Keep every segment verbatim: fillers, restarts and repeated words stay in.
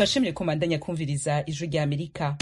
Turashimire ko mandanya kumviriza ijwi rya Amerika.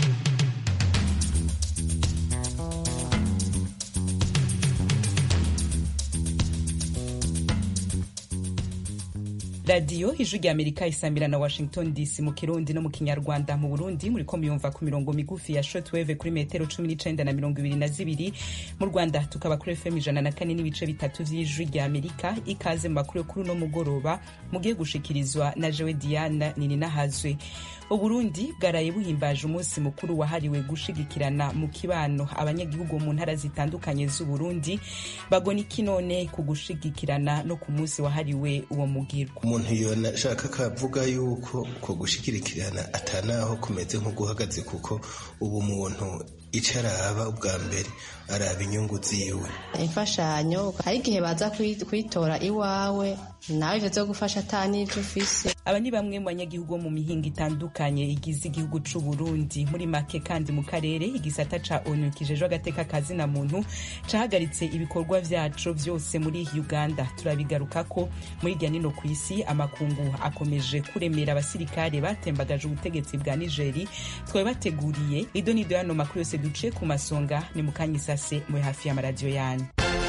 Radio ijwi rya Amerika isambira na Washington D C mu Kirundi no mu Kinyarwanda. Mu Burundi muri ko muyumva ku mirongo migufi ya shortwave kuri metero cumi n'icenda na mirongo ibiri na zibiri. Mu Rwanda tukaba kuri F M ijana na kane n'ibice bitatu vy'ijwi rya Amerika. Ikaze mu makuru kuri no mugoroba mugiye gushikirizwa na Jewe Diana Nininahazwe. Uburundi bwaraye buhimbaje umunsi mukuru wahariwe gushigikirana mu kibano. Abanyagihugu mu ntara zitandukanye z'u Burundi bagona iki none ku gushigikirana no ku munsi wahariwe uwo mugirwa. Umuntu yona shaka kavuga yuko ko gushigikirana atanaho kumeze nko guhagaze, kuko ubu muntu icaraba ubwa mbere araba inyungu ziwe. Imfashanyo hari igihe baza kwitora iwawe nawe ivyo zo gufasha atani ivyo ufise. Aba ni bamwe mu banyagihugu mu mihinga itandukanye igize igihugu c'u Burundi. Muri make kandi mu karere igisata ca O N U kijejwe agateka kazi na muntu cahagaritse ibikorwa vyaco vyose muri Uganda. Turabigaruka ko muri irya nino kw'isi amakungu akomeje kuremera abasirikare batembagaje ubutegetsi bwa Nigeri. Twabe bateguriye ido nido yano makuru yose duce ku masonga ni mukanyisase muri hafi ya radio yanyu.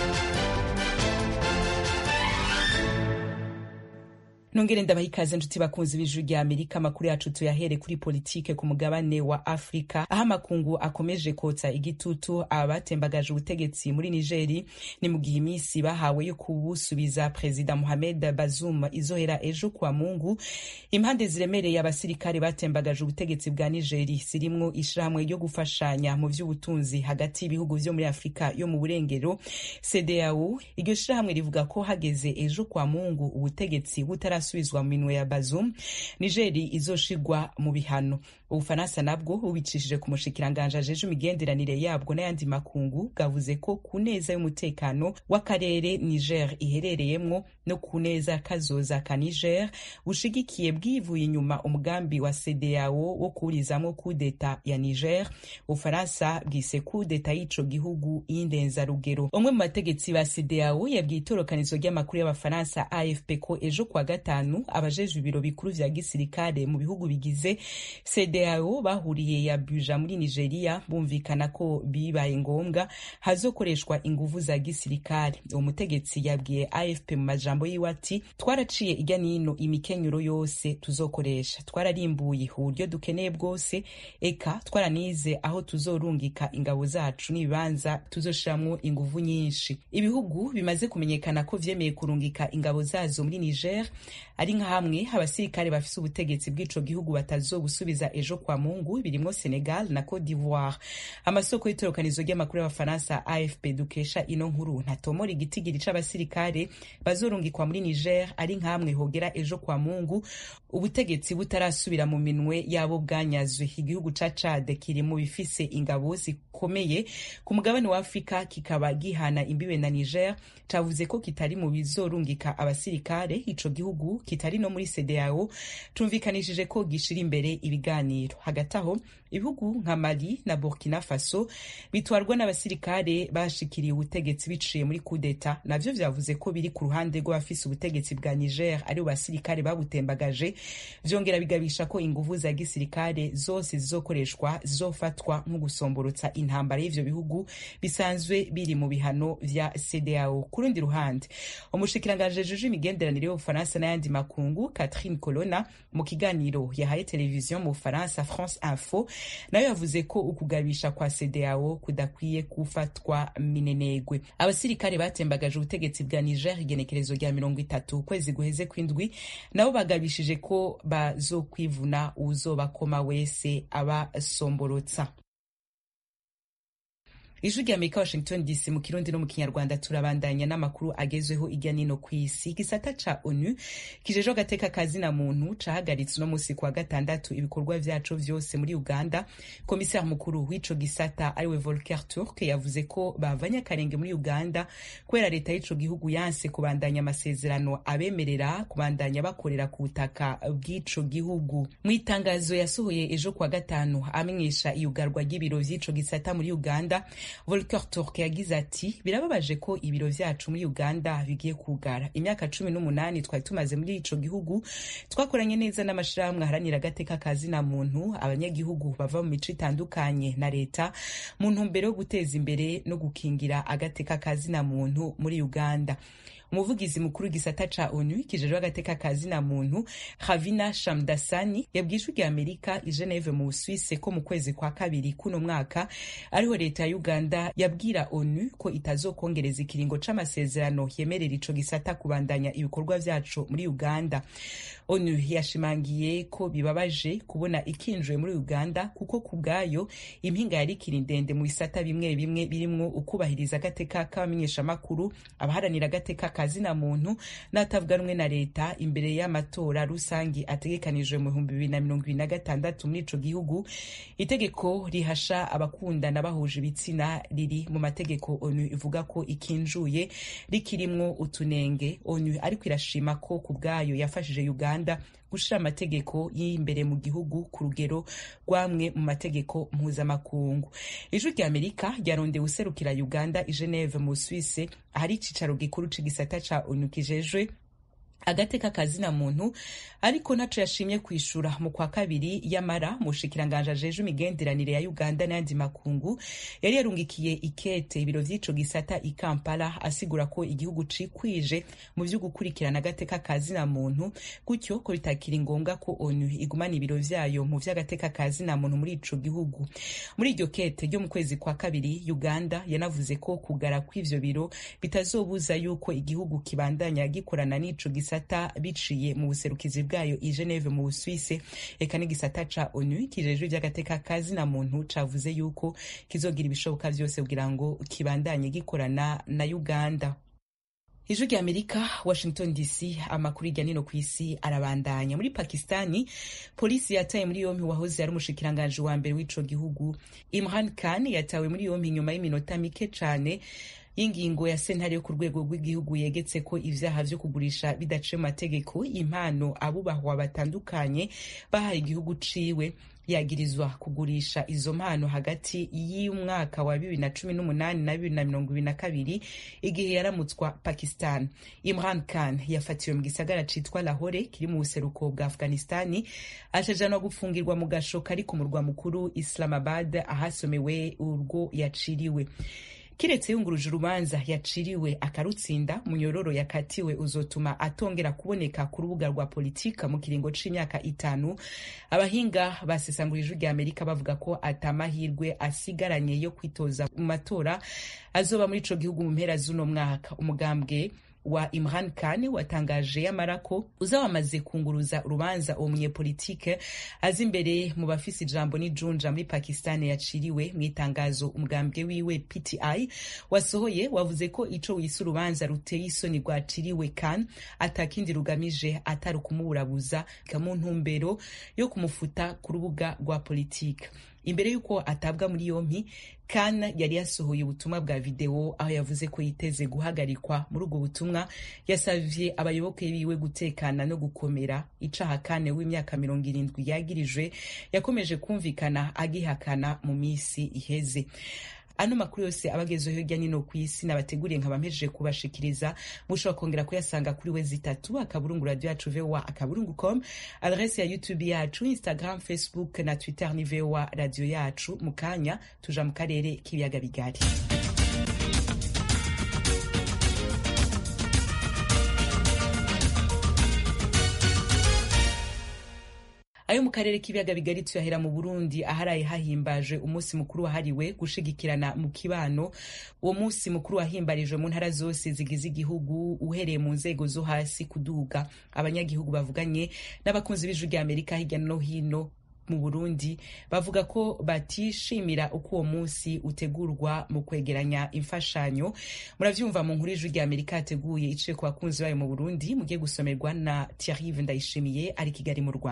Nongere ndabaha ikaze nshuti bakunzi b'ijwi rya Amerika. Amakuru yacu tuyahere kuri politike ku mugabane wa Afrika, aho amakungu akomeje kotsa igitutu abatembagaje ubutegetsi muri Nigeri. Ni mu gihe imisi bahawe yo kubusubiza President Mohamed Bazoum izohera ejo kwa Mungu. Impande ziremereye abasirikare batembagaje ubutegetsi bwa Nigeri zirimwo ishirahamwe ryo gufashanya mu vy'ubutunzi hagati y'ibihugu vyo muri Afrika yo mu burengero C D A O. Iryo shirahamwe rivuga ko hageze ejo kwa Mungu ubutegetsi butara subizwa mu minwe ya Bazoum, Nigeri izoshigwa mu bihano. Ubufaransa nabwo ubicishije ku mushikiranganje ajeje imigenderanire yabwo n'ayandi makungu gavuze ko kuneza y'umutekano w'akarere Niger iherereyemwo no kuneza kazoza ka Niger ushigikiye bwivuye inyuma umugambi wa C D A O wo kurizamwo kudeta ya Niger. Ubufaransa bwise kudeta y'ico gihugu y'indenza rugero. Umwe mu bategetsi ba C D A O yabwiye itorokanizo ry'amakuru y'abafaransa A F P ko ejo kwa gatanu abajejwe ibiro bikuru vya gisirikare mu bihugu bigize C D A O bahuriye ya Abuja muri Nigeria bumvikana ko bibaye ngombwa hazokoreshwa inguvu za gisirikare. Uwo mutegetsi yabwiye A F P mu majambo yiwe ati, twaraciye irya nino imikenyuro yose tuzokoresha, twararimbuye uburyo dukeneye bwose, eka twaranize aho tuzorungika ingabo zacu n'ibibanza tuzoshiramwo inguvu nyinshi. Ibihugu bimaze kumenyekana ko vyemeye kurungika ingabo zazo muri Niger ari nka hamwe abasirikare bafise ubutegetsi bw'ico gihugu batazobusubiza ejo kwa Mungu, birimwo Senegal na Cote d'Ivoire. Amasoko y'itorokanizo ry'amakuru y'abafaransa A F P dukesha ino nkuru ntatomora igitigiri c'abasirikare bazorungikwa muri Niger ari nka hamwe hogera ejo kwa Mungu ubutegetsi butarasubira mu minwe yabo bwanyazwe. Igihugu ca Chad kiri mu bifise ingabo zikomeye ku mugabane wa Afrika, kikaba gihana imbibe na Niger, cavuze ko kitari mu bizorungika abasirikare. Ico gihugu kitari no muri C D A O tumvikanishije ko gishira imbere ibiganiro. Hagati aho ibihugu nka Mali na Burkina Faso bitwarwa n'abasirikare bashikiriye ubutegetsi biciye muri kudeta, navyo vyavuze ko biri ku ruhande rw'abafise ubutegetsi bwa Niger ari basirikare babutembagaje. Vyongera bigabisha ko inguvu za gisirikare zose zizokoreshwa zizofatwa nko gusomborotsa intambara y'ivyo bihugu bisanzwe biri mu bihano vya C D A O. Kurundi ruhande umushikiranganje jeje imigenderanire y'Ubufaransa n'ayandi makungu Catherine Colonna mu kiganiro yahaye televiziyo mu Bufaransa France Info nayo yavuze ko ukugabisha kwa C D A O kudakwiye kufatwa minenegwe. Abasirikare batembagaje ubutegetsi bwa Niger igenekerezo rya mirongo itatu ukwezi guheze kw'indwi nabo bagabishije ko bazokwivuna uzobakoma wese abasomborotsa. Ijwi rya Amerika Washington D C mu Kirundi no mu Kinyarwanda. Turabandanya n'amakuru agezweho irya nino kw'isi. Igisata ca O N U kijejwe agateka kazi na muntu cahagaritse no musi kwa gatandatu ibikorwa vyaco vyose muri Uganda. Komisari mukuru w'ico gisata ariwe Volker Turk yavuze ko bavanye akarenge muri Uganda kwera leta y'ico gihugu yanse kubandanya amasezerano abemerera kubandanya bakorera ku butaka bw'ico gihugu. Mu itangazo yasohoye ejo kwa gatanu amenyesha iyugarwa ry'ibiro vy'ico gisata muri Uganda, Volker Turk yagize ati birababaje ko ibiro vyacu muri Uganda bigiye kugara. Imyaka cumi n'umunani twari tumaze muri ico gihugu, twakoranye neza n'amashirahamwe aharanira agateka kazina muntu, abanyagihugu bava mu mico itandukanye na leta mu ntumbero yo guteza imbere no gukingira agateka kazina muntu muri Uganda. Umuvugizi mukuru w'igisata ca ONU kijejwe agateka kazina muntu Ravina Shamdasani yabwishwe rya Amerika i Geneve mu Suisse ko mu kwezi kwa kabiri kuno mwaka ariho leta ya Uganda yabwira ONU ko itazokongereza ikiringo c'amasezerano yemerera ico gisata kubandanya ibikorwa vyaco muri Uganda. ONU yashimangiye ko bibabaje kubona ikinjwe muri Uganda kuko kubgayo impinga yari kiri ndende mu bisata bimwe bimwe birimwo ukubahiriza agateka k'abamenyesha makuru, abaharanira agateka kazina muntu n'atavuganwe na leta imbere y'amatora rusangi ategekanijwe mu bihumbi bibiri na mirongo ibiri na gatandatu muri ico gihugu. Itegeko rihasha abakundana bahuje ibitsina riri mu mategeko ONU ivuga ko ikinjuye rikirimwo utunenge. ONU ariko irashima ko kubgayo yafashije Uganda gushira amategeko y'imbere mu gihugu ku rugero rwamwe mu mategeko mpuzamakungu. Ijwi rya Amerika ryarondewe userukira Uganda i Geneve mu Suisse ahari icicaro gikuru c'igisata ca ONU kijejwe agateka kazina muntu, ariko ntaco yashimye kwishura mu kwa kabiri yamara mushikiranganje ajeje imigenderanire ya Uganda n'andi makungu yari yarungikiye ikete ibiro vy'ico gisata i Kampala asigura ko igihugu cikwije mu vyo gukurikirana agateka kazina muntu, gutyo ko bitakiri ngombwa ko ONU igumana ibiro vyayo mu vy'agateka kazina muntu muri ico gihugu. Muri iryo kete ryo mu kwezi kwa kabiri Uganda yanavuze ko kugara kw'ivyo biro bitazobuza yuko igihugu kibandanya gikorana n'ico gisata biciye mu buserukizi bwayo i Geneve mu Busuwise. Eka n'igisata ca ONU kijejwe ivy'agateka kazina muntu cavuze yuko kizogira ibishoboka vyose kugira ngo kibandanye gikorana na Uganda. Ijwi rya Amerika, Washington D C. Amakuru hirya no hino kw'isi arabandanya. Muri Pakistani, polisi yataye muri yompi wahoze ari umushikiranganje wa mbere w'ico gihugu. Imran Khan yatawe muri yompi nyuma y'iminota mike cane y'ingingo ya sentare yo ku rwego rw'igihugu yegetse ko ivyaha vyo kugurisha bidaciye mu mategeko impano abubahwa batandukanye bahaye igihugu ciwe. Yagirizwa kugurisha izo mpano hagati y'umwaka wa bibiri na cumi n'umunani na bibiri na mirongo ibiri na kabiri igihe yaramutswa Pakistan. Imran Khan yafatiwe mu gisagara citwa Lahore kiri mu buseruko bwa Afghanistani, acajanwa gufungirwa mu gasho kari ku murwa mukuru Islamabad ahasomewe urwo yaciriwe. Kiretse yunguruje urubanza yaciriwe akarutsinda, munyororo yakatiwe uzotuma atongera kuboneka ku rubuga rwa politika mu kiringo c'imyaka itanu. Abahinga basesangurije ijwi rya Amerika bavuga ko atamahirwe asigaranye yo kwitoza mu matora azoba muri ico gihugu mu mpera z'uno mwaka. Umugambwe wa Imran Khan watangaje yamara ko uzaba amaze kunguruza urubanza uwo munyepolitike azi imbere mu bafise ijambo n'ijunja muri Pakistan yaciriwe. Mu itangazo umugambwe wiwe P T I wasohoye wavuze ko ico wise urubanza ruteye isoni rwaciriwe Khan atakindi rugamije atari kumuburabuza mu ntumbero yo kumufuta ku rubuga rwa politika. Imbere yuko atabwa muri yompi, Khan yari yasohoye ubutumwa bwa video aho yavuze ko yiteze guhagarikwa. Muri ubwo butumwa yasavye abayoboke biwe gutekana no gukomera. Icaha Khan w'imyaka mirongo irindwi yagirijwe yakomeje kumvikana agihakana mu misi iheze. Ano makuru yose abagezeho hirya no kw'isi nabateguriye nkabampejeje kubashikiriza, mushobora kongera kuyasanga kuri wezi itatu akaburungu radio yacu V O A akaburungu com, adresse ya YouTube yacu, Instagram, Facebook na Twitter ni V O A radio yacu. Mukanya tuja mu karere k'ibiyaga bigari. Ayo mu karere k'ibiyaga bigari tuyahera mu Burundi aharaye hahimbaje umunsi mukuru wahariwe gushigikirana mu kibano. Uwo munsi mukuru wahimbarijwe mu ntara zose zigize igihugu uhereye mu nzego zo hasi kuduga. Abanyagihugu bavuganye n'abakunzi b'ijwi rya Amerika hirya no hino mu Burundi bavuga ko batishimira uko uwo munsi utegurwa mu kwegeranya imfashanyo. Muravyumva mu nkuru y'ijwi rya Amerika yateguye iciye ku bakunzi bayo mu Burundi, mugiye gusomerwa na Thierry Ndayishimiye ari Kigali mu Rwanda.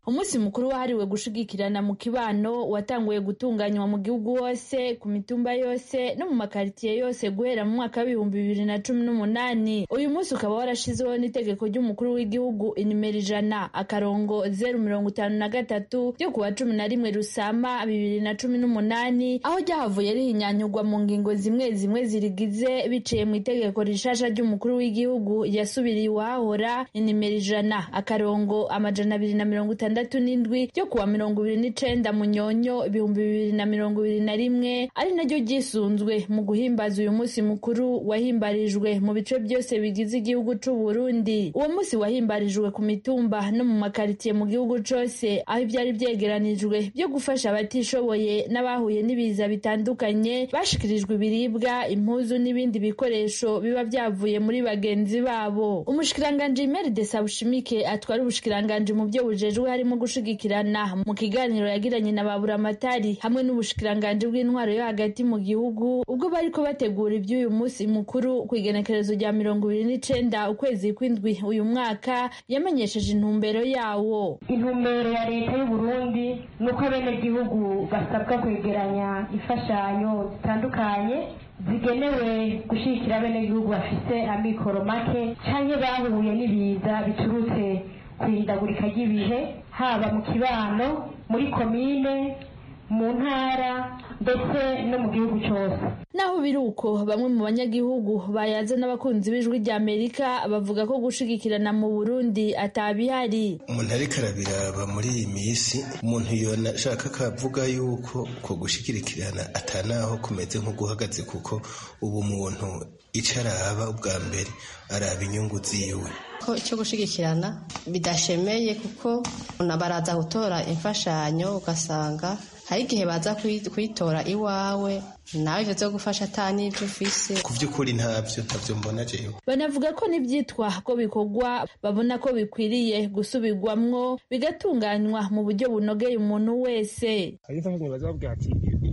umunsi mukuru wahariwe gushigikirana mu kibano watanguye gutunganywa mu gihugu hose ku mitumba yose no mu makaritiye yose guhera mu mwaka w'ibihumbi bibiri na cumi n'umunani. Uyu munsi ukaba warashizeho n'itegeko ry'umukuru w'igihugu inimero ijana akarongo zeru mirongo itanu na gatatu ryo kuwa cumi na rimwe Rusama bibiri na cumi n'umunani, aho ryahavuye rihinyanyurwa mu ngingo zimwe zimwe zirigize biciye mu itegeko rishasha ry'umukuru w'igihugu yasubiriye uwahora inimero ijana akarongo amajana abiri na mirongo itandatu n'indwi ryo kuwa mirongo ibiri n'icenda Munyonyo ibihumbi bibiri na mirongo ibiri na rimwe, ari naryo ryisunzwe mu guhimbaza uyu munsi mukuru wahimbarijwe mu bice byose bigize igihugu c'u Burundi. Uwo munsi wahimbarijwe ku mitumba no mu makaritiye mu gihugu cose, aho ivyari vyegeranijwe byo gufasha abatishoboye n'abahuye n'ibiza bitandukanye bashikirijwe ibiribwa, impuzu n'ibindi bikoresho biba vyavuye muri bagenzi babo. Umushikiranganje Emery Desabushimike atwara ubushikiranganje mu byo bujejwe harimo gushigikirana mu kiganiro yagiranye na baburamatari hamwe n'ubushikiranganje bw'intwaro yo hagati mu gihugu ubwo bariko bategura iby'uyu munsi mukuru ku igenekerezo rya mirongo ibiri n'icenda ukwezi kw'indwi uyu mwaka, yamenyesheje intumbero yawo. Intumbero ya leta y'u Burundi nuko abenegihugu basabwa kwegeranya imfashanyo zitandukanye zigenewe gushigikira abenegihugu bafise amikoro make canke bahuye n'ibiza biturutse kwihindagurika ry'ibihe, haba mu kibano, muri komine, mu ntara ndetse no mu gihugu cyose. Naho biruko bamwe mu banyagihugu bayaza n'abakunzi b'ijwi rya Amerika bavuga ko gushigikirana mu Burundi atabihari. Umuntu ariko arabiraba muri iyi minsi, umuntu yona ashaka kavuga yuko ko gushigikirana atanaho kumeze nko guhagaze, kuko ubu umuntu icaraba ubwa mbere araba inyungu ziwe. Ko cyo gushigikirana bidashemeye, kuko unabaraza gutora imfashanyo ugasanga hari igihe baza kwitora iwawe nawe ivyo zo gufasha atani ivyo ufise. Ku vy'ukuri ntavyo ntavyo mbona jewe. Banavuga ko n'ivyitwa ko bikorwa babona ko bikwiriye gusubirwamwo bigatunganywa mu buryo bunogeye umuntu wese. Ariko abantu bazabwira ati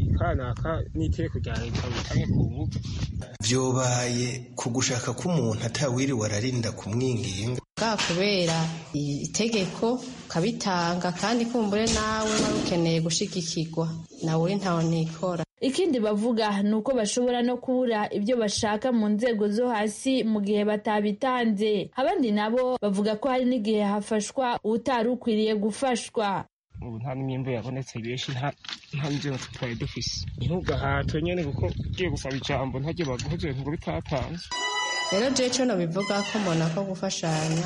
kanaka n'iteko rya leta bitange ku buvuga vyobaye ku gushaka k'umuntu atawiri wararinda kumwinginga bwa kubera itegeko kabitanga, kandi kumbure nawe wari ukeneye gushigikirwa nawe uri ntawe nikora. Ikindi bavuga nuko bashobora no kubura ibyo bashaka mu nzego zo hasi mu gihe batabitanze. Abandi nabo bavuga ko hari n'igihe hafashwa utari ukwiriye gufashwa. Ubu nta n'imyimbo yabonetse benshi nta nzego twari dufise, ntugahatwe nyene kuko ugiye gusaba ijambo ntajye baguhoze ngo bitatanze. Rero je cyo no bivuga ko mbona ko gufashanya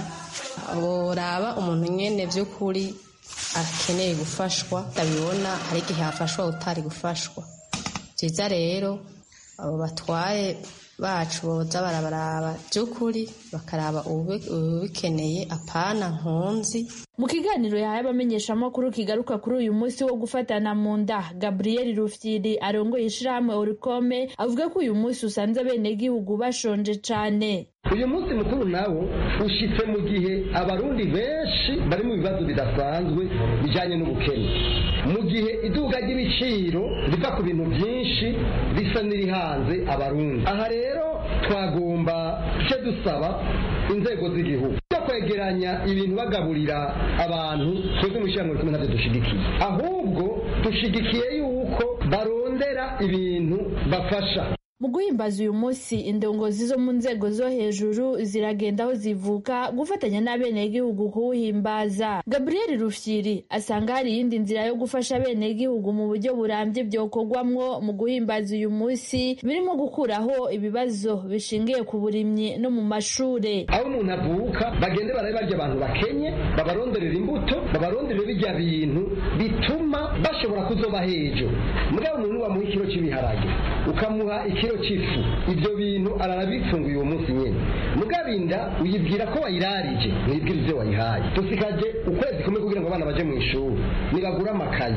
boraba umuntu nyene vy'ukuri akeneye gufashwa, ndabibona hari igihe hafashwa utari gufashwa. Ziza rero abo batwaye bacu boza barabaraba by'ukuri bakaraba ubikeneye apana nkunzi. Mu kiganiro yahaye abamenyeshamakuru kigaruka kuri uyu munsi wo gufatana mu nda, Gabriel Rufyiri arongoye ishirahamwe Orikome avuga ko uyu munsi usanze abenegihugu bashonje cane. Uyu munsi mukuru nawo ushitse mu gihe abarundi benshi bari mu bibazo bidasanzwe bijanye n'ubukene, mu gihe iduga ry'ibiciro riva ku bintu byinshi bisa n'iri hanze abarundi. Aha rero twagomba cyo dusaba inzego z'igihugu cyo kwegeranya ibintu bagaburira abantu, twebwe mushiramwe kumwe ntabyo dushigikiye, ahubwo dushigikiye yuko barondera ibintu bafasha. Mu guhimbaza uyu munsi, indongozi zo mu nzego zo hejuru ziragenda aho zivuka gufatanya n'abenegihugu kuwuhimbaza. Gabriel Rufyiri asanga hari iyindi nzira yo gufasha abenegihugu mu buryo burambye byokorwamwo mu guhimbaza uyu munsi, birimo gukuraho ibibazo bishingiye ku burimyi no mu mashure. Aho umuntu avuka bagende barabe barya abantu bakenye, babaronderera imbuto, babaronderera bijya bintu bituma bashobora kuzoba hejuru. Mugabo umuntu wamuha ikiro cy'ibiharage ukamuha ikiro cy'ifu, ibyo bintu ararabifunguye uwo munsi nyene. Mugabinda uyibwira ko wayirarije, mwibwira ivyo wayihaye. Tusikaje ukwezi kumwe kugira ngo abana baje mu ishuri nibagura amakayi,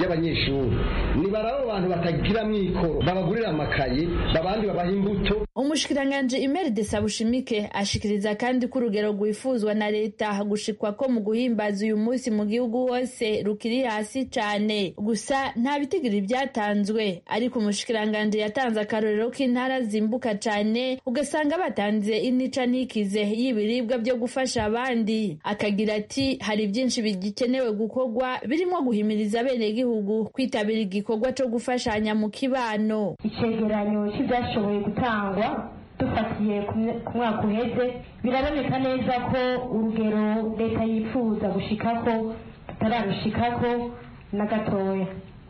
y'abanyeshuri nibarabo abantu batagira mwikoro babagurira amakaye babandi babaha imbuto. Umushikiranganje Imeride Sabushimike ashikiriza kandi ko urugero rwifuzwa na leta gushikwa ko mu guhimbaza uyu munsi mu gihugu hose rukiri hasi cane, gusa nta bitigiri byatanzwe, ariko umushikiranganje yatanze akarorero k'intara zimbuka cane ugasanga batanze inica ntikize y'ibiribwa byo gufasha abandi. Akagira ati hari byinshi bigikenewe gukorwa birimo guhimiriza abenegihugu kwitabira igikorwa cyo gufashanya mu kibano. Icegeranyo cy'ibyashoboye gutangwa dufatiye ku mwaka uheze biraboneka neza ko urugero leta yifuza gushikako tutararushikako na gatoya.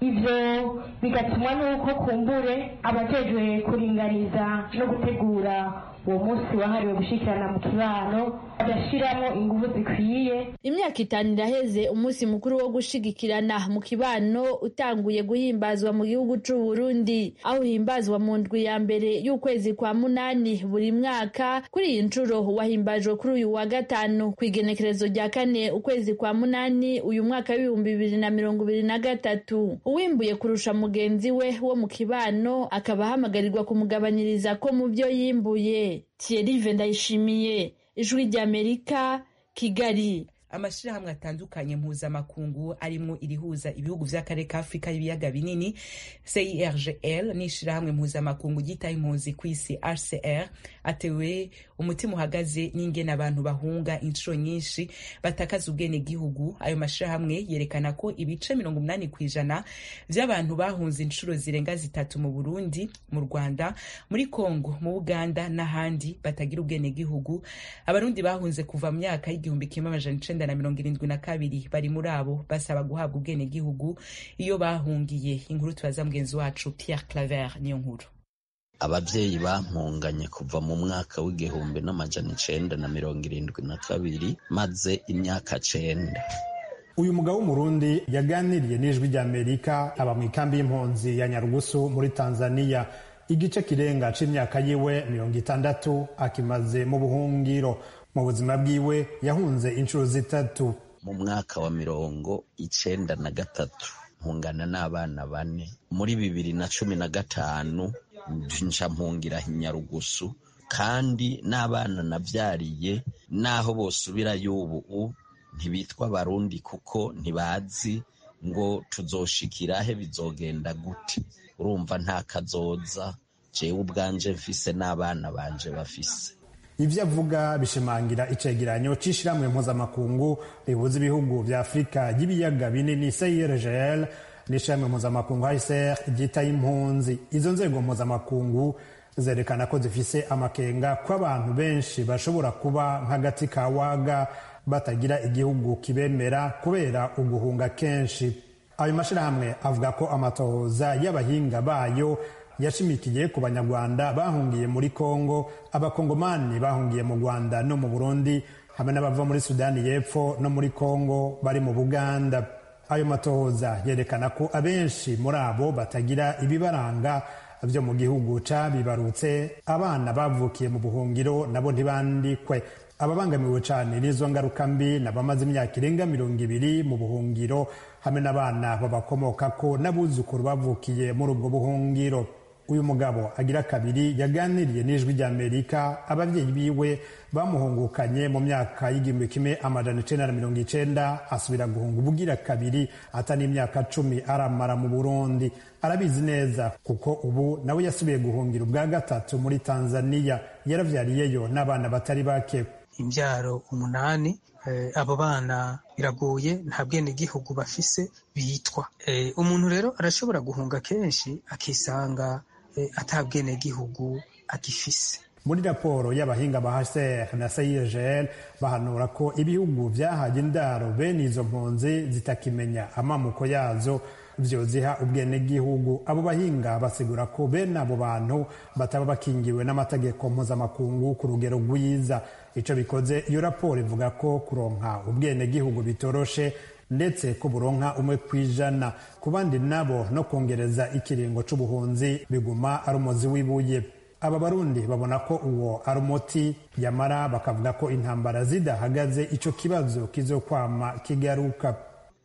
Ivyo bigatuma nuko kumbure abajejwe kuringaniza no gutegura uwo munsi wahariwe gushikirana mu kibano adashiramo ingufu zikwiye. Imyaka itanu iraheze umunsi mukuru wo gushigikirana mu kibano utanguye guhimbazwa mu gihugu c'u Burundi, aho himbazwa mu ndwi ya mbere y'ukwezi kwa munani buri mwaka. Kuri iyi ncuro wahimbajwe kuri uyu wa gatanu kw'igenekerezo rya kane ukwezi kwa munani uyu mwaka w'ibihumbi bibiri na mirongo ibiri na gatatu. Uwimbuye kurusha mugenzi we wo mu kibano akaba ahamagarirwa kumugabanyiriza ko mu byo yimbuye. Thierry Ndayishimiye, Ijwi ry'Amerika, Kigali. Amashirahamwe atandukanye mpuzamakungu arimo irihuza ibihugu vy'akarere ka Afrika y'ibiyaga binini C I R G L n'ishirahamwe mpuzamakungu ryitaye impunzi kw'isi H C R atewe umutima uhagaze n'ingene abantu bahunga inshuro nyinshi batakaza ubwene gihugu. Ayo mashirahamwe yerekana ko ibice mirongo umunani kw'ijana vy'abantu bahunze inshuro zirenga zitatu mu Burundi, mu Rwanda, muri Kongo, mu Uganda n'ahandi batagira ubwene gihugu. Abarundi bahunze kuva mu myaka y'igihumbi kimwe amajana icenda na mirongo irindwi na kabiri bari muri abo basaba guhabwa ubwene gihugu iyo bahungiye. Inkuru tubaza mugenzi wacu Pierre Claver niyo nkuru. Abavyeyi bampunganye kuva mu mwaka w'igihumbi n'amajana icenda na mirongo irindwi na kabiri maze imyaka cenda. Uyu mugabo w'umurundi yaganiriye n'Ijwi ry'Amerika aba mu ikambi y'impunzi ya Nyarugusu muri Tanzania. Igice kirenga c'imyaka yiwe mirongo itandatu akimaze mu buhungiro. Mu buzima bwiwe yahunze inshuro zitatu. Mu mwaka wa mirongo icenda na gatatu mpungana n'abana bane. Muri bibiri na cumi na gatanu nca mpungira Nyarugusu, kandi n'abana navyariye naho bosubira y'ubu ntibitwa Barundi kuko ntibazi ngo tuzoshikirahe bizogenda gute. Urumva nta kazoza jewe ubwanje mfise n'abana banje bafise. Ivyo avuga bishimangira icegeranyo c'ishirahamwe mpuzamakungu rihuza ibihugu vya Afrika y'ibiyaga binini C I R G L n'ishirahamwe mpuzamakungu H C R ryitaye impunzi. Izo nzego mpuzamakungu zerekana ko zifise amakenga ko abantu benshi bashobora kuba nk'agati ka waga batagira igihugu kibemera kubera uguhunga kenshi. Ayo mashirahamwe avuga ko amatohoza y'abahinga bayo yashimikiye ku banyarwanda bahungiye muri Kongo, abakongomani bahungiye mu Rwanda no mu Burundi, hamwe n'abava muri Sudani y'Epfo no muri Kongo bari mu Buganda. Ayo matohoza yerekana ko abenshi muri abo batagira ibibaranga vyo mu gihugu cabibarutse. Abana bavukiye mu buhungiro nabo ntibandikwe. Ababangamiwe cane n'izo ngaruka mbi n'abamaze imyaka irenga mirongo ibiri mu buhungiro, hamwe n'abana babakomokako n'abuzukuru bavukiye muri ubwo buhungiro. Uyu mugabo agira kabiri yaganiriye n'Ijwi ry'Amerika. Abavyeyi biwe bamuhungukanye mu myaka y'igihumbi kimwe amajana icenda na mirongo icenda, asubira guhunga ubugira kabiri ata n'imyaka cumi aramara mu Burundi. Arabizi neza kuko ubu nawe yasubiye guhungira ubwa gatatu muri Tanzania. Yaravyariyeyo n'abana batari bake. Imbyaro umunani. Eh, abo bana biragoye, nta bwene gihugu bafise bitwa. Eh, umuntu rero arashobora guhunga kenshi akisanga eh, ata bwene gihugu agifise. Muri raporo y'abahinga ba H C R na C I R G L bahanura ko ibihugu vyahaye indaro bene izo mpunzi zitakimenya amamuko yazo vyoziha ubwene gihugu. Abo bahinga basigura ko bene abo bantu bataba bakingiwe n'amategeko mpuzamakungu ku rugero rwiza. Ico bikoze iyo raporo ivuga ko kuronka ubwene gihugu bitoroshe, ndetse ko buronka umwe kwijana. Ku bandi nabo no kongereza ikiringo c'ubuhunzi biguma ari umuzi w'ibuye. Aba Barundi babona ko uwo ari umuti, yamara bakavuga ko intambara zidahagaze ico kibazo kizokwama kigaruka.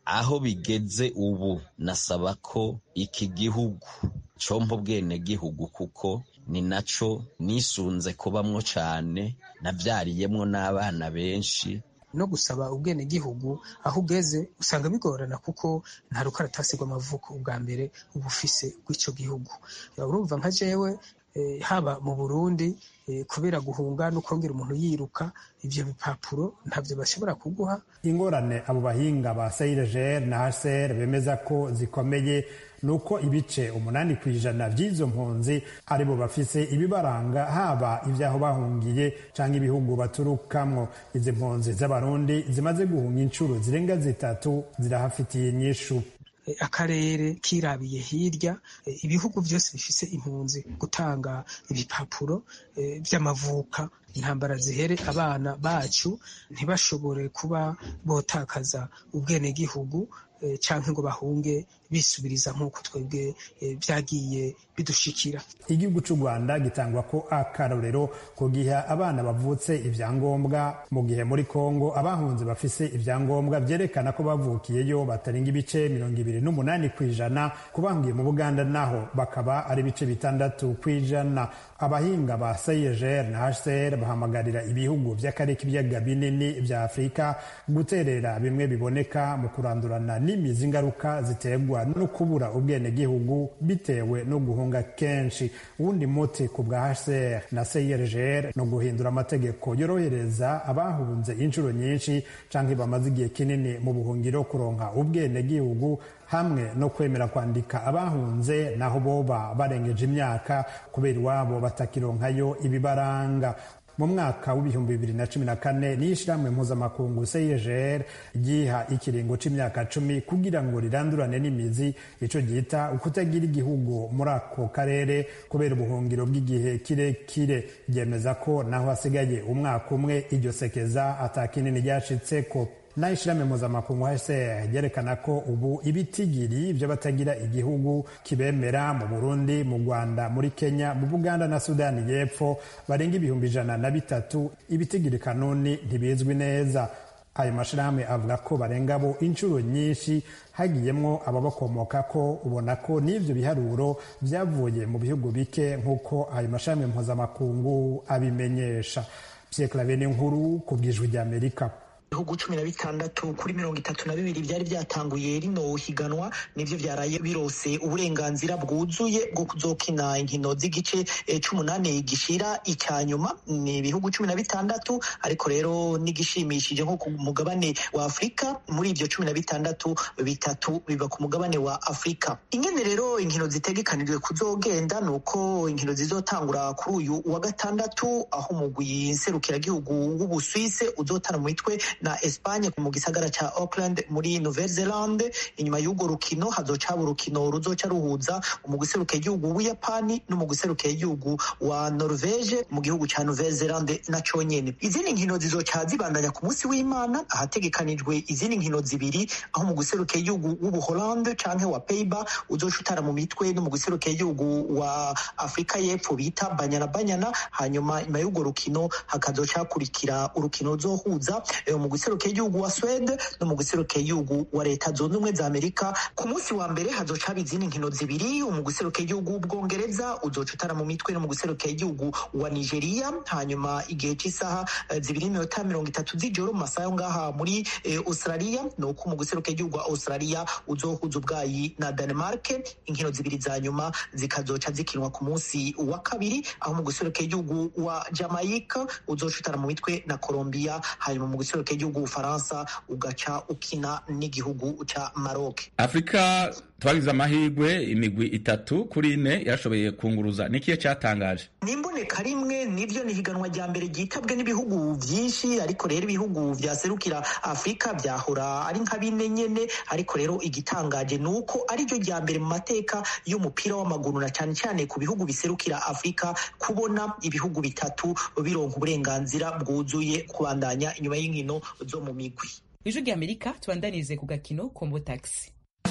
aho bigeze ubu nasaba ko iki gihugu compa ubwene gihugu kuko ni naco nisunze kubamwo cane navyariyemwo n'abana benshi. No gusaba ubwene gihugu aho ugeze usanga bigorana kuko nta rukaratasi rw'amavuko ubwa mbere uba ufise rw'ico gihugu. Urumva nka jewe eh, haba mu Burundi eh, kubera guhunga no kongera umuntu yiruka ivyo bipapuro ntavyo bashobora kuguha. Ingorane abo bahinga ba C I R G R na H C R bemeza ko zikomeye nuko ibice umunani kw'ijana vy'izo mpunzi aribo bafise ibibaranga haba ivyaho bahungiye canke ibihugu baturukamwo. Izi mpunzi z'abarundi zimaze guhunga incuro zirenga zitatu zirahafitiye inyishu. Akarere kirabiye hirya ibihugu vyose bifise impunzi gutanga ibipapuro vy'amavuka intambara zihere abana bacu ntibashobore kuba botakaza ubwene gihugu canke ngo bahunge bisubiriza nk'uko twebwe vyagiye bidushikira. Igihugu c'u Rwanda gitangwa ko akarorero ko giha abana bavutse ivyangombwa, mu gihe muri Kongo abahunze bafise ivyangombwa vyerekana ko bavukiyeyo batarenga ibice mirongo ibiri n'umunani kw'ijana, kubangiye mu Buganda naho bakaba ari ibice bitandatu kw'ijana. Abahinga ba C I R G R na H C R bahamagarira ibihugu vy'akarere k'ibiyaga binini vya Afrika guterera bimwe biboneka mu kurandurana n'imizi ingaruka ziterwa no kubura ubwene gihugu bitewe no guhunga kenshi. Uwundi muti ku bwa H C R na C I R G R no guhindura amategeko yorohereza abahunze inshuro nyinshi canke bamaze igihe kinini mu buhungiro kuronka ubwene gihugu, hamwe no kwemera kwandika abahunze naho boba barengeje imyaka kubera iwabo batakironkayo ibibaranga. Mu mwaka w'ibihumbi bibiri na cumi na kane n'ishirahamwe mpuzamakungu C I R G R giha ikiringo c'imyaka cumi kugira ngo rirandurane n'imizi ico gita ukutagira igihugu muri ako karere kubera ubuhungiro bw'igihe kirekire. Ryemeza ko naho hasigaye umwaka umwe iryo sekeza atakinini ryashitseko. Na ishirahamwe mpuzamakungu H C R ryerekana ko ubu ibitigiri vyo batagira igihugu kibemera mu Burundi, mu Rwanda, muri Kenya, mu Buganda na Sudani y'Epfo barenga ibihumbi ijana na bitatu. Ibitigiri kanoni ntibizwi neza. Ayo mashirahamwe avuga ko barenga bo incuro nyinshi, hagiyemwo ababakomoka ko ubona ko n'ivyo biharuro vyavuye mu bihugu bike nk'uko ayo mashirahamwe mpuzamakungu abimenyesha. Pierre Claver Nkuru ku bw'Ijwi ry'Amerika. Ibihugu cumi na bitandatu kuri mirongo itatu na bibiri vyari vyatanguye rino higanwa nivyo vyaraye birose uburenganzira bwuzuye bwo kuzokina inkino z'igice c'umunani gishira icyanyuma. Ni ibihugu cumi na bitandatu, ariko rero nigishimishije nko ku mugabane wa Afrika muri ivyo cumi na bitandatu bitatu biba ku mugabane wa Afrika. Ingene rero inkino zitegekanijwe kuzogenda nuko inkino zizotangura kuri uyu wa gatandatu, aho umugwi nserukiragihugu w'Ubusuwise uzotana mu mitwe na Espagne mu gisagara ca Auckland muri Nouvelle-Zélande. Inyuma y'ugo rukino hazoca urukino ruzoca ruhuza umugwi nserukiragihugu w'Uyapani n'umugwi nserukiragihugu wa Norvege mu gihugu ca Nouvelle-Zélande na conyene. Izindi nkino zizoca zibandanya ku munsi w'Imana, ahategekanijwe izindi nkino zibiri, aho umugwi nserukiragihugu w'Ubuholande canke wa Pays-Bas uzoca utara mu mitwe n'umugwi nserukiragihugu wa Afrika y'Epfo bita Banyana Banyana. Hanyuma nyuma y'ugo rukino hakazoca hakurikira urukino ruzohuza mu guseruke y'igihugu wa Swede no mu guseruke y'igihugu wa Leta Zunze Ubumwe za Amerika. Ku munsi wa mbere hazoca bizini nkino zibiri, mu guseruke y'igihugu w'Ubwongereza uzoca utara mu mitwe no mu guseruke y'igihugu wa Nigeria. Hanyuma igihe cy'isaha zibiri n'iminota mirongo itatu z'ijoro mu masaha ngaha muri eh, Australia no ku mu guseruke y'igihugu wa Australia uzohuza ubwayi na Denmark. Inkino zibiri za nyuma zikazoca zikinwa ku munsi wa kabiri, aho mu guseruke y'igihugu wa Jamaica uzoca utara mu mitwe na Colombia. Hanyuma mu guseruke y'igihugu Ufaransa ugaca ukina n'igihugu ca Maroc. Afrika twagize amahirwe imigwi itatu kuri ine yarashoboye kunguruza. Nikiye cyatangaje nimboneka rimwe nivyo ni higanwa rya mbere ryitabwe n'ibihugu vyinshi, ariko rero ibihugu vyaserukira Afrika vyahora ari nka bine nyene, ariko rero igitangaje nuko ari ryo rya mbere mu mateka y'umupira w'amaguru na cyane cyane ku bihugu biserukira Afrika kubona ibihugu bitatu bironka uburenganzira bwuzuye kubandanya inyuma y'inkino zo mu migwi. Ijwi ry'Amerika tubandanize ku gakino Kombo Taxi.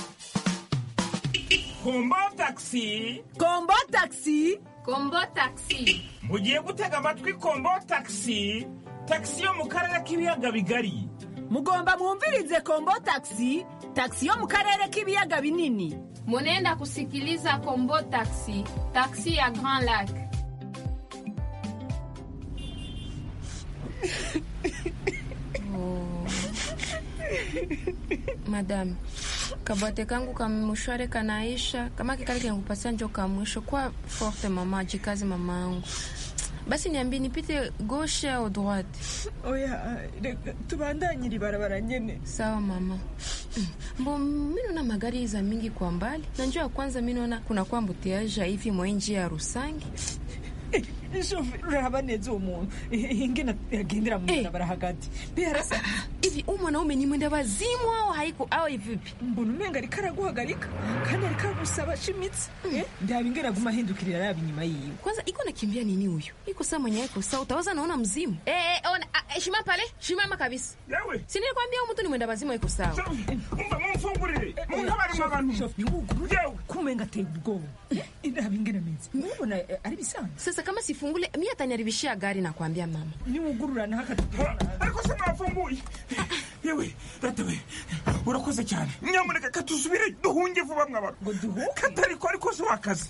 Kombo Taxi, Kombo Taxi, Kombo Taxi. Mugiye gutega amatwi Kombo Taxi, taxi yo mu karere k'ibiyaga bigari. mugomba mwumvirize Kombo Taxi, taxi yo mu karere k'ibiyaga binini. Munenda kusikiliza Kombo Taxi, taxi ya Grand Lac. Oh. Madame, kabate kangu kamushware kanaisha, kama kikali kinakupatia njo kamwisho. Kwa forte mama, jikazi mama yangu. Basi niambie nipite gauche au droite? Oya, tubandanyiri barabara nyene. Sawa mama. Mbo mimi naona magari za mingi kwa mbali. Na njoo ya kwanza mimi naona kuna kwa mbutiaja hivi mwa njia ya Rusangi. Shofi, uraraba neza umuntu ingena yagendera mu barabara hagati. Biharasa hivi umwanaume ni mwenda wazimu au haiko au ivipi? Mbona umenga ari karaguhagarika kandi ari kagusaba shimitsi. Eh? Ndabingera guma hindukirira yabi nyuma yiwe. Kwanza iko nakimbia nini huyo? Iko saa mwenye yako saa utawaza naona mzimu. Eh eh ona shima pale, shimama kabisa. Yawe. Si nilikwambia huyu mtu ni mwenda wazimu iko sawa. Umba mumfungurire. Mukabari mwabantu. Shofi, yawe kumenga te ubwoba. Ndabingera menzi. Mbona ari bisanzwe. Sasa kama sifungule mimi ataniharibishia gari na kuambia mama. Ni ugurura na haka. Ariko se mwafunguye. Yewe, ratawe. Urakoze cyane. Nyamuneka katusubire duhunge vuba mwabara. Ngo duhu katari ko ariko se wakaze.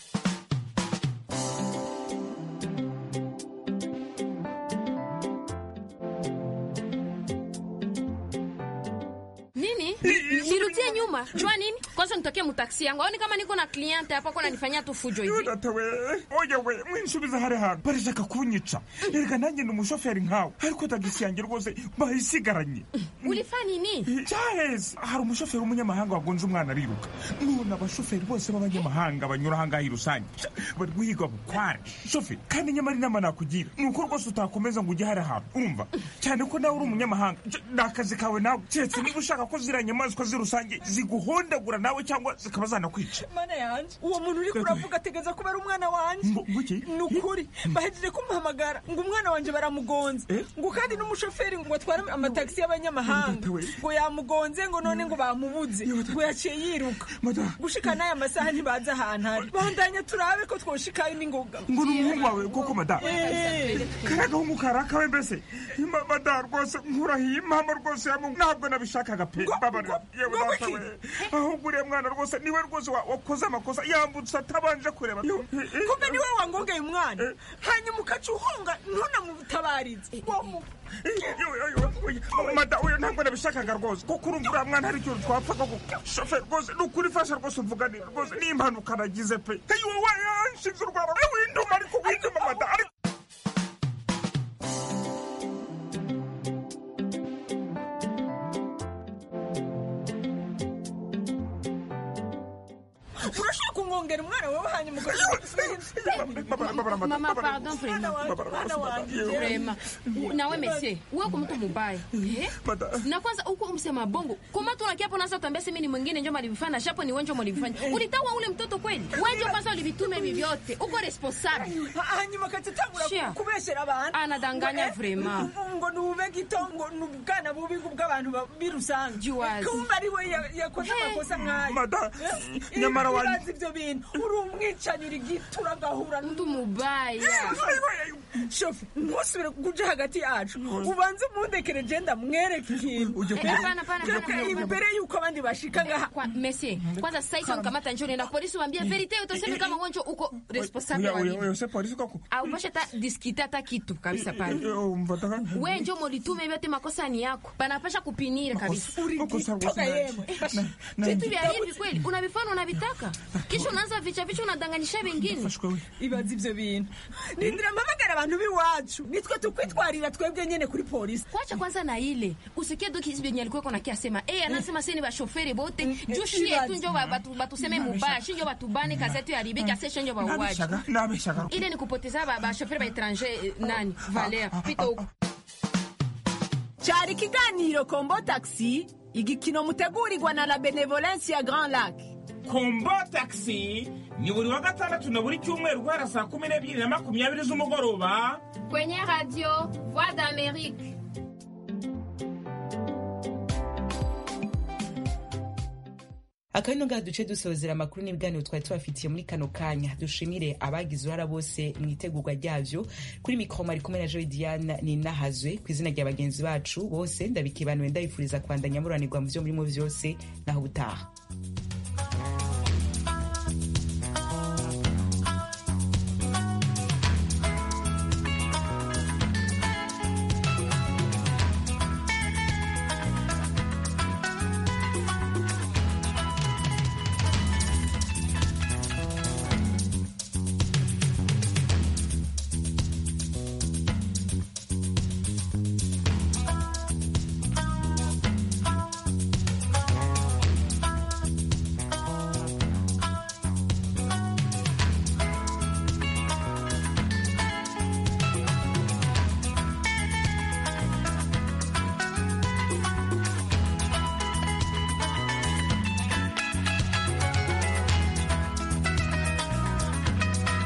Nini? Nirudie nyuma. Jua nini? Kwanza nitokee mtaksi yangu. Aoni kama niko na client hapa kwa nanifanyia tu fujo hivi. Ratawe. Oya we, mwinsubiza hare hano. Barishaka kunyica. Erega nanjye n'umushoferi nkawe. Ariko tagisi yanjye rwose bahisigaranye. Ulifanya nini? Charles, hari umushoferi w'umunyamahanga wagonze umwana ariruka. None abashoferi bose b'abanyamahanga banyura hanga hirusange. Bari guhiga bukware. Shoferi, kandi nyamari nama nakugira. Nuko rwose utakomeza ngo ujye hare hano. Urumva? Cyane ko nawe uri umunyamahanga. Nakazi kawe nawe. Cyetse niba ushaka ko ziranye amaziko zirusange ziguhondagura nawe cyangwa zikaba zanakwica. Mana yanje, uwo muntu uri kuravuga ategeza kuba ari umwana wanje. Nguki? Nukuri, bahejeje kumuhamagara ngo umwana wanje baramugonze. Ngo kandi n'umushoferi ngo atwara amataxi y'abanyamahanga. Ngo yamugonze ngo none ngo bamubuze. Ngo yaciye yiruka. Gushika n'aya masaha ntibaza ahantu hari. Bandanya turabe ko twoshikayo n'ingoga. Ngo n'umuhungu wawe koko mada. Karaga umukara kawe mbese. Mada rwose nkurahiye impamo rwose yamu ntabwo nabishakaga pe. Babara yewe datawe. Aho gure mwana rwose niwe rwose wakoze amakosa yambutse atabanje kureba. Kumbe niwe wangongeye umwana. Hanyuma ukacuhunga ntuna mu butabarize. Mada uyo ntabwo nabishakaga rwose. Ko kurumvura mwana hari cyo twapfaga ko shoferi rwose nukuri fasha rwose mvugani rwose n'impanuka nagize pe. Kayo wa yanshize urwara. Winduma ariko winduma mada. Urashaka kungongera umwana wawe hanyuma Mama, pardon vraiment. Vraiment. Nawe monsieur, wewe kwa mtu mubaya. Eh? Na kwanza uko umsema bongo. Kama tu unakia hapo unaanza kutambia sema ni mwingine ndio malivifanya, shapo ni wewe ndio malivifanya. Ulitawa ule mtoto kweli? Wewe ndio kwanza ulivitume hivi vyote. Uko responsable. Hanyuma katatangura kubeshera abantu. Anadanganya vraiment. Ngo nube gitongo nubwana bubi bw'abantu birusange. Kumva ari we yakoze amakosa nkayo. Mada. Nyamara wazi ibyo bintu. Uri umwicanyi uri gitura gahura n'undi mubaya. Shofi, ntusubire kuja hagati yacu. Ubanze mundekere genda mwereke ikintu. Hapana, hapana. Imbere yuko abandi bashika ngaha. Kwa monsieur, kwanza sasa hizo nikamata njoo nenda polisi waambie verite utasema kama wewe uko responsable wa nini. Wewe polisi kako. Au basha ta discuter ta kitu kabisa pale. Wewe njoo molitume yote makosa ni yako. Banapasha kupinira kabisa. Toka yeye. Vitu vya hivi kweli unavifanya unavitaka. Kisha unaanza vicha vicha unadanganyisha wengine. Ibazi ibyo bintu. Nindira mpamagara abantu biwacu. Nitwe tukwitwarira twebwe nyene kuri polisi. Kwacha kwanza na ile. Usikie doki hizo benye alikuwa na kiasema. Eh anasema sasa ni ba chauffeur bote. Jushi yetu njoo batu batuseme mubaya, shinjo batubane kazi yetu yaribika sasa njo bauaji. Ile ni kupoteza ba, ba chauffeur ba étranger nani? Valeur. Pito huko. Cyari kiganiro Kombo Taxi, igikino mutegurirwa na la Benevolence ya Grand Lac. Kombo Taxi ni buri wa gatandatu na buri cyumweru guhera saa kumi n'ebyiri na makumyabiri z'umugoroba kwenye radio Voix d'Amérique. akabino ngaha duce dusozera amakuru n'ibiganiro twari tubafitiye muri kano kanya. Dushimire abagize uruhara bose mu itegurwa ryavyo. Kuri mikro mari kumwe na Joy Diane Ninahazwe, ku izina rya bagenzi bacu bose ndabikibanuye ndabifuriza kwandanya muranirwa mu vyo murimo vyose naho butaha.